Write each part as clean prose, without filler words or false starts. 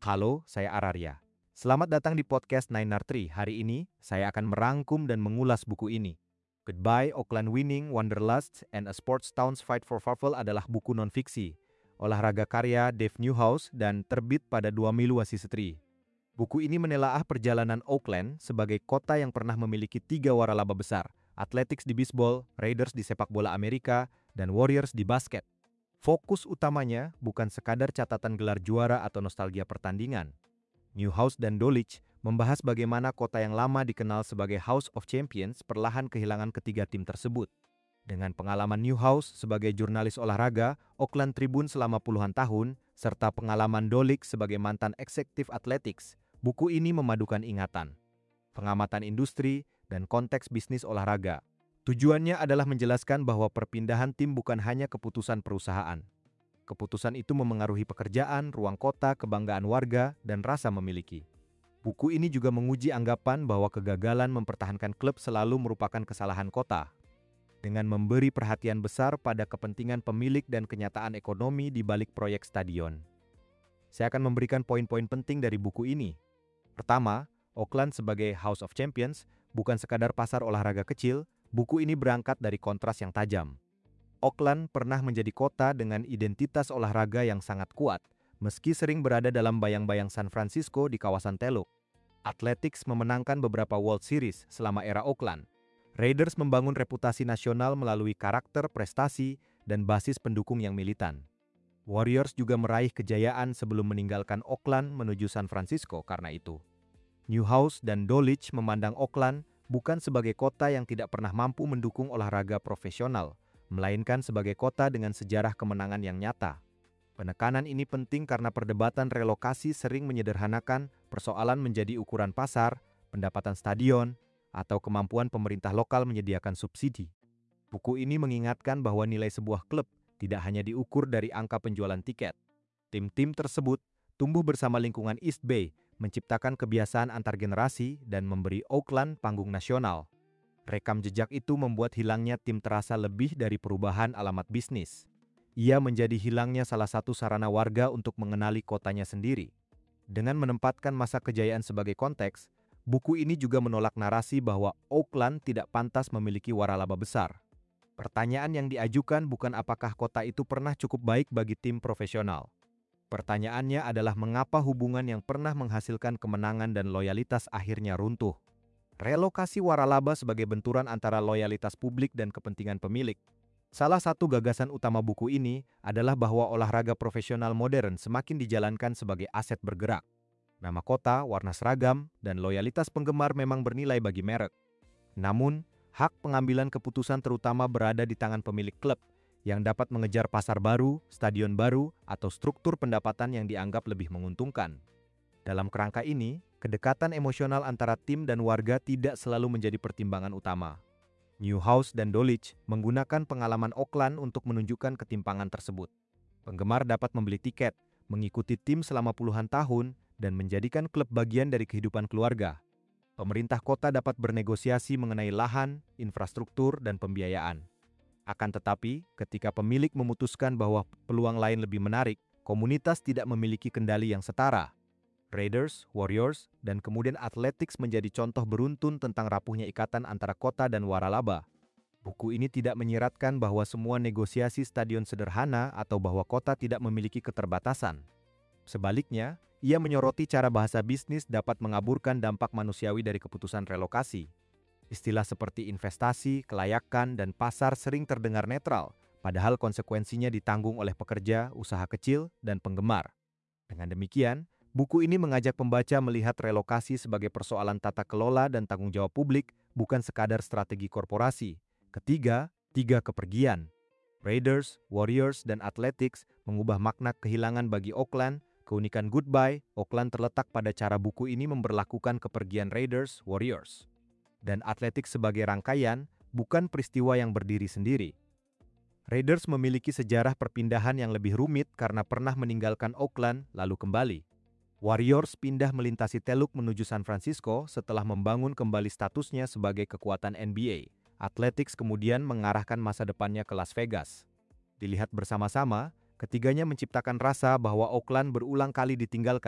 Halo, saya Ararya. Selamat datang di podcast 9R3. Hari ini, saya akan merangkum dan mengulas buku ini. Goodbye, Auckland Winning, Wanderlust, and a Sports Town's Fight for Survival adalah buku non-fiksi, olahraga karya Dave Newhouse dan terbit pada 2 Mei Setri. Buku ini menelaah perjalanan Auckland sebagai kota yang pernah memiliki 3 waralaba besar, Athletics di bisbol, Raiders di sepak bola Amerika, dan Warriors di basket. Fokus utamanya bukan sekadar catatan gelar juara atau nostalgia pertandingan. Newhouse dan Dolic membahas bagaimana kota yang lama dikenal sebagai House of Champions perlahan kehilangan ketiga tim tersebut. Dengan pengalaman Newhouse sebagai jurnalis olahraga, Auckland Tribune selama puluhan tahun, serta pengalaman Dolic sebagai mantan eksekutif Athletics, buku ini memadukan ingatan, pengamatan industri, dan konteks bisnis olahraga. Tujuannya adalah menjelaskan bahwa perpindahan tim bukan hanya keputusan perusahaan. Keputusan itu memengaruhi pekerjaan, ruang kota, kebanggaan warga, dan rasa memiliki. Buku ini juga menguji anggapan bahwa kegagalan mempertahankan klub selalu merupakan kesalahan kota. Dengan memberi perhatian besar pada kepentingan pemilik dan kenyataan ekonomi di balik proyek stadion. Saya akan memberikan poin-poin penting dari buku ini. Pertama, Auckland sebagai House of Champions bukan sekadar pasar olahraga kecil. Buku ini berangkat dari kontras yang tajam. Auckland pernah menjadi kota dengan identitas olahraga yang sangat kuat, meski sering berada dalam bayang-bayang San Francisco di kawasan Teluk. Athletics memenangkan beberapa World Series selama era Auckland. Raiders membangun reputasi nasional melalui karakter, prestasi, dan basis pendukung yang militan. Warriors juga meraih kejayaan sebelum meninggalkan Auckland menuju San Francisco karena itu. Newhouse dan Dolic memandang Auckland bukan sebagai kota yang tidak pernah mampu mendukung olahraga profesional, melainkan sebagai kota dengan sejarah kemenangan yang nyata. Penekanan ini penting karena perdebatan relokasi sering menyederhanakan persoalan menjadi ukuran pasar, pendapatan stadion, atau kemampuan pemerintah lokal menyediakan subsidi. Buku ini mengingatkan bahwa nilai sebuah klub tidak hanya diukur dari angka penjualan tiket. Tim-tim tersebut tumbuh bersama lingkungan East Bay, menciptakan kebiasaan antar generasi dan memberi Auckland panggung nasional. Rekam jejak itu membuat hilangnya tim terasa lebih dari perubahan alamat bisnis. Ia menjadi hilangnya salah satu sarana warga untuk mengenali kotanya sendiri. Dengan menempatkan masa kejayaan sebagai konteks, buku ini juga menolak narasi bahwa Auckland tidak pantas memiliki waralaba besar. Pertanyaan yang diajukan bukan apakah kota itu pernah cukup baik bagi tim profesional. Pertanyaannya adalah mengapa hubungan yang pernah menghasilkan kemenangan dan loyalitas akhirnya runtuh. Relokasi waralaba sebagai benturan antara loyalitas publik dan kepentingan pemilik. Salah satu gagasan utama buku ini adalah bahwa olahraga profesional modern semakin dijalankan sebagai aset bergerak. Nama kota, warna seragam, dan loyalitas penggemar memang bernilai bagi merek. Namun, hak pengambilan keputusan terutama berada di tangan pemilik klub, yang dapat mengejar pasar baru, stadion baru, atau struktur pendapatan yang dianggap lebih menguntungkan. Dalam kerangka ini, kedekatan emosional antara tim dan warga tidak selalu menjadi pertimbangan utama. Newhouse dan Dolic menggunakan pengalaman Auckland untuk menunjukkan ketimpangan tersebut. Penggemar dapat membeli tiket, mengikuti tim selama puluhan tahun, dan menjadikan klub bagian dari kehidupan keluarga. Pemerintah kota dapat bernegosiasi mengenai lahan, infrastruktur, dan pembiayaan. Akan tetapi, ketika pemilik memutuskan bahwa peluang lain lebih menarik, komunitas tidak memiliki kendali yang setara. Raiders, Warriors, dan kemudian Athletics menjadi contoh beruntun tentang rapuhnya ikatan antara kota dan waralaba. Buku ini tidak menyiratkan bahwa semua negosiasi stadion sederhana atau bahwa kota tidak memiliki keterbatasan. Sebaliknya, ia menyoroti cara bahasa bisnis dapat mengaburkan dampak manusiawi dari keputusan relokasi. Istilah seperti investasi, kelayakan, dan pasar sering terdengar netral, padahal konsekuensinya ditanggung oleh pekerja, usaha kecil, dan penggemar. Dengan demikian, buku ini mengajak pembaca melihat relokasi sebagai persoalan tata kelola dan tanggung jawab publik, bukan sekadar strategi korporasi. Ketiga, 3 kepergian. Raiders, Warriors, dan Athletics mengubah makna kehilangan bagi Auckland. Keunikan Goodbye, Auckland terletak pada cara buku ini memperlakukan kepergian Raiders, Warriors, dan Athletics sebagai rangkaian, bukan peristiwa yang berdiri sendiri. Raiders memiliki sejarah perpindahan yang lebih rumit karena pernah meninggalkan Auckland lalu kembali. Warriors pindah melintasi Teluk menuju San Francisco setelah membangun kembali statusnya sebagai kekuatan NBA. Athletics kemudian mengarahkan masa depannya ke Las Vegas. Dilihat bersama-sama, ketiganya menciptakan rasa bahwa Auckland berulang kali ditinggalkan,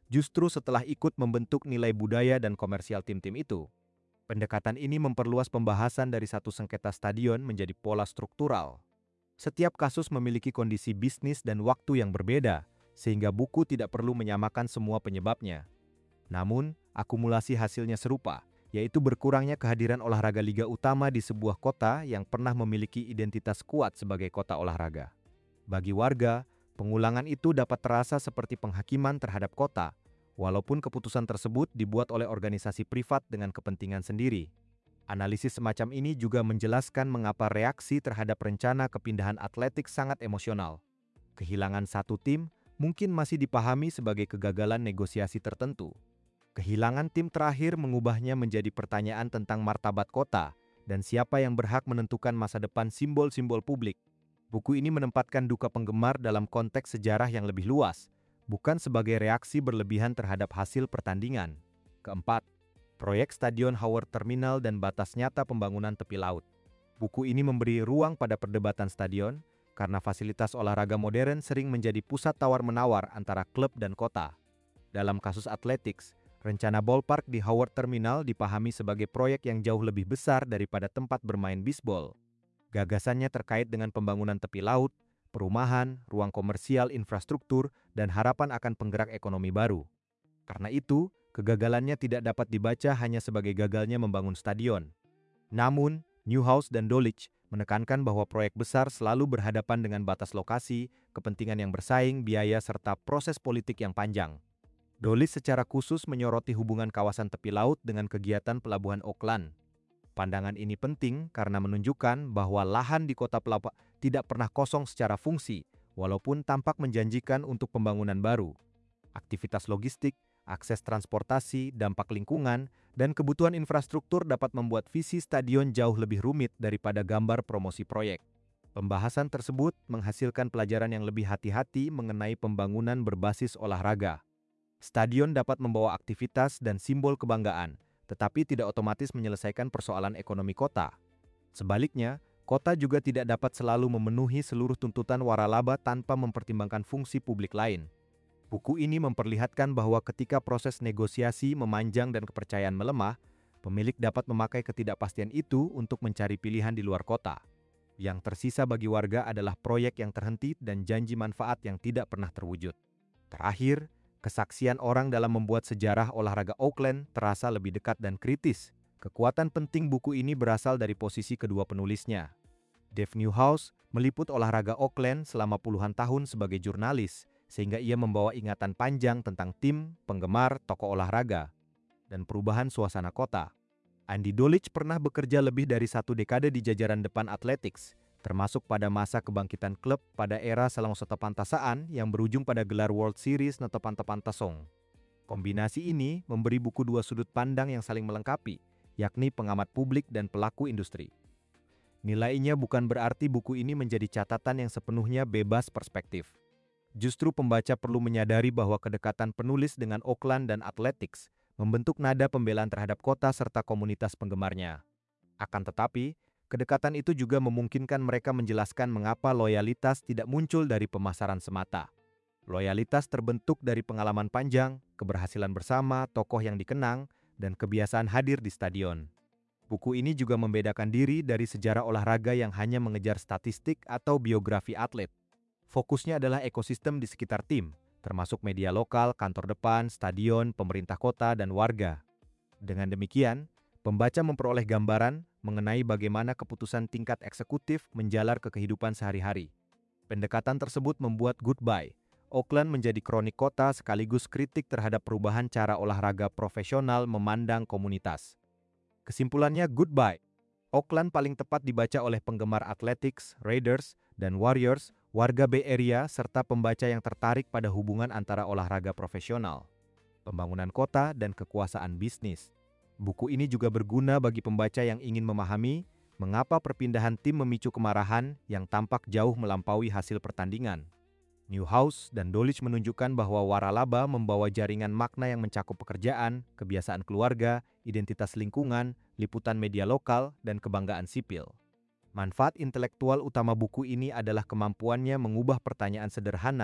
justru setelah ikut membentuk nilai budaya dan komersial tim-tim itu. Pendekatan ini memperluas pembahasan dari satu sengketa stadion menjadi pola struktural. Setiap kasus memiliki kondisi bisnis dan waktu yang berbeda, sehingga buku tidak perlu menyamakan semua penyebabnya. Namun, akumulasi hasilnya serupa, yaitu berkurangnya kehadiran olahraga liga utama di sebuah kota yang pernah memiliki identitas kuat sebagai kota olahraga. Bagi warga, pengulangan itu dapat terasa seperti penghakiman terhadap kota, walaupun keputusan tersebut dibuat oleh organisasi privat dengan kepentingan sendiri. Analisis semacam ini juga menjelaskan mengapa reaksi terhadap rencana kepindahan atletik sangat emosional. Kehilangan satu tim mungkin masih dipahami sebagai kegagalan negosiasi tertentu. Kehilangan tim terakhir mengubahnya menjadi pertanyaan tentang martabat kota dan siapa yang berhak menentukan masa depan simbol-simbol publik. Buku ini menempatkan duka penggemar dalam konteks sejarah yang lebih luas, bukan sebagai reaksi berlebihan terhadap hasil pertandingan. Keempat, proyek Stadion Howard Terminal dan batas nyata pembangunan tepi laut. Buku ini memberi ruang pada perdebatan stadion karena fasilitas olahraga modern sering menjadi pusat tawar-menawar antara klub dan kota. Dalam kasus athletics, rencana ballpark di Howard Terminal dipahami sebagai proyek yang jauh lebih besar daripada tempat bermain bisbol. Gagasannya terkait dengan pembangunan tepi laut, perumahan, ruang komersial, infrastruktur, dan harapan akan penggerak ekonomi baru. Karena itu, kegagalannya tidak dapat dibaca hanya sebagai gagalnya membangun stadion. Namun, Newhouse dan Dulwich menekankan bahwa proyek besar selalu berhadapan dengan batas lokasi, kepentingan yang bersaing, biaya, serta proses politik yang panjang. Dulwich secara khusus menyoroti hubungan kawasan tepi laut dengan kegiatan pelabuhan Auckland. Pandangan ini penting karena menunjukkan bahwa lahan di kota pelabuhan tidak pernah kosong secara fungsi, walaupun tampak menjanjikan untuk pembangunan baru. Aktivitas logistik, akses transportasi, dampak lingkungan, dan kebutuhan infrastruktur dapat membuat visi stadion jauh lebih rumit daripada gambar promosi proyek. Pembahasan tersebut menghasilkan pelajaran yang lebih hati-hati mengenai pembangunan berbasis olahraga. Stadion dapat membawa aktivitas dan simbol kebanggaan, tetapi tidak otomatis menyelesaikan persoalan ekonomi kota. Sebaliknya, kota juga tidak dapat selalu memenuhi seluruh tuntutan waralaba tanpa mempertimbangkan fungsi publik lain. Buku ini memperlihatkan bahwa ketika proses negosiasi memanjang dan kepercayaan melemah, pemilik dapat memakai ketidakpastian itu untuk mencari pilihan di luar kota. Yang tersisa bagi warga adalah proyek yang terhenti dan janji manfaat yang tidak pernah terwujud. Terakhir, kesaksian orang dalam membuat sejarah olahraga Auckland terasa lebih dekat dan kritis. Kekuatan penting buku ini berasal dari posisi kedua penulisnya. Dave Newhouse meliput olahraga Auckland selama puluhan tahun sebagai jurnalis, sehingga ia membawa ingatan panjang tentang tim, penggemar, tokoh olahraga, dan perubahan suasana kota. Andy Dulwich pernah bekerja lebih dari 1 dekade di jajaran depan athletics, termasuk pada masa kebangkitan klub pada era Selangor Pantasaan yang berujung pada gelar World Series Pantasong. Kombinasi ini memberi buku dua sudut pandang yang saling melengkapi, yakni pengamat publik dan pelaku industri. Nilainya bukan berarti buku ini menjadi catatan yang sepenuhnya bebas perspektif. Justru pembaca perlu menyadari bahwa kedekatan penulis dengan Auckland dan athletics membentuk nada pembelaan terhadap kota serta komunitas penggemarnya. Akan tetapi, kedekatan itu juga memungkinkan mereka menjelaskan mengapa loyalitas tidak muncul dari pemasaran semata. Loyalitas terbentuk dari pengalaman panjang, keberhasilan bersama, tokoh yang dikenang, dan kebiasaan hadir di stadion. Buku ini juga membedakan diri dari sejarah olahraga yang hanya mengejar statistik atau biografi atlet. Fokusnya adalah ekosistem di sekitar tim, termasuk media lokal, kantor depan, stadion, pemerintah kota, dan warga. Dengan demikian, pembaca memperoleh gambaran mengenai bagaimana keputusan tingkat eksekutif menjalar ke kehidupan sehari-hari. Pendekatan tersebut membuat Goodbye Auckland menjadi kronik kota sekaligus kritik terhadap perubahan cara olahraga profesional memandang komunitas. Kesimpulannya, Goodbye Auckland paling tepat dibaca oleh penggemar athletics, Raiders, dan Warriors, warga Bay Area, serta pembaca yang tertarik pada hubungan antara olahraga profesional, pembangunan kota, dan kekuasaan bisnis. Buku ini juga berguna bagi pembaca yang ingin memahami mengapa perpindahan tim memicu kemarahan yang tampak jauh melampaui hasil pertandingan. Newhouse dan Dulwich menunjukkan bahwa waralaba membawa jaringan makna yang mencakup pekerjaan, kebiasaan keluarga, identitas lingkungan, liputan media lokal, dan kebanggaan sipil. Manfaat intelektual utama buku ini adalah kemampuannya mengubah pertanyaan sederhana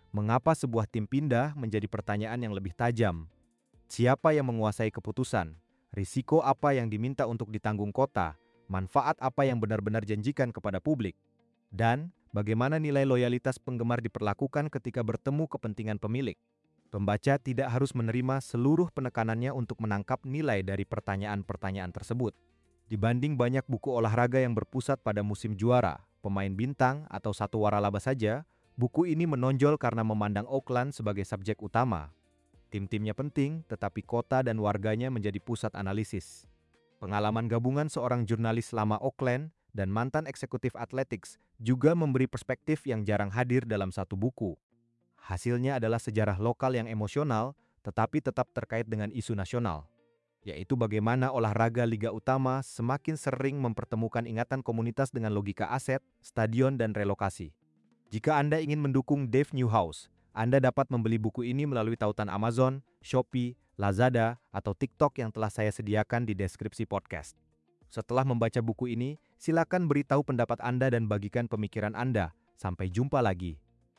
Mengapa sebuah tim pindah menjadi pertanyaan yang lebih tajam? Siapa yang menguasai keputusan? Risiko apa yang diminta untuk ditanggung kota? Manfaat apa yang benar-benar janjikan kepada publik? Dan bagaimana nilai loyalitas penggemar diperlakukan ketika bertemu kepentingan pemilik? Pembaca tidak harus menerima seluruh penekanannya untuk menangkap nilai dari pertanyaan-pertanyaan tersebut. Dibanding banyak buku olahraga yang berpusat pada musim juara, pemain bintang, atau satu waralaba saja, buku ini menonjol karena memandang Auckland sebagai subjek utama. Tim-timnya penting, tetapi kota dan warganya menjadi pusat analisis. Pengalaman gabungan seorang jurnalis lama Auckland dan mantan eksekutif athletics juga memberi perspektif yang jarang hadir dalam satu buku. Hasilnya adalah sejarah lokal yang emosional, tetapi tetap terkait dengan isu nasional, yaitu bagaimana olahraga Liga Utama semakin sering mempertemukan ingatan komunitas dengan logika aset, stadion, dan relokasi. Jika Anda ingin mendukung Dave Newhouse, Anda dapat membeli buku ini melalui tautan Amazon, Shopee, Lazada, atau TikTok yang telah saya sediakan di deskripsi podcast. Setelah membaca buku ini, silakan beritahu pendapat Anda dan bagikan pemikiran Anda. Sampai jumpa lagi.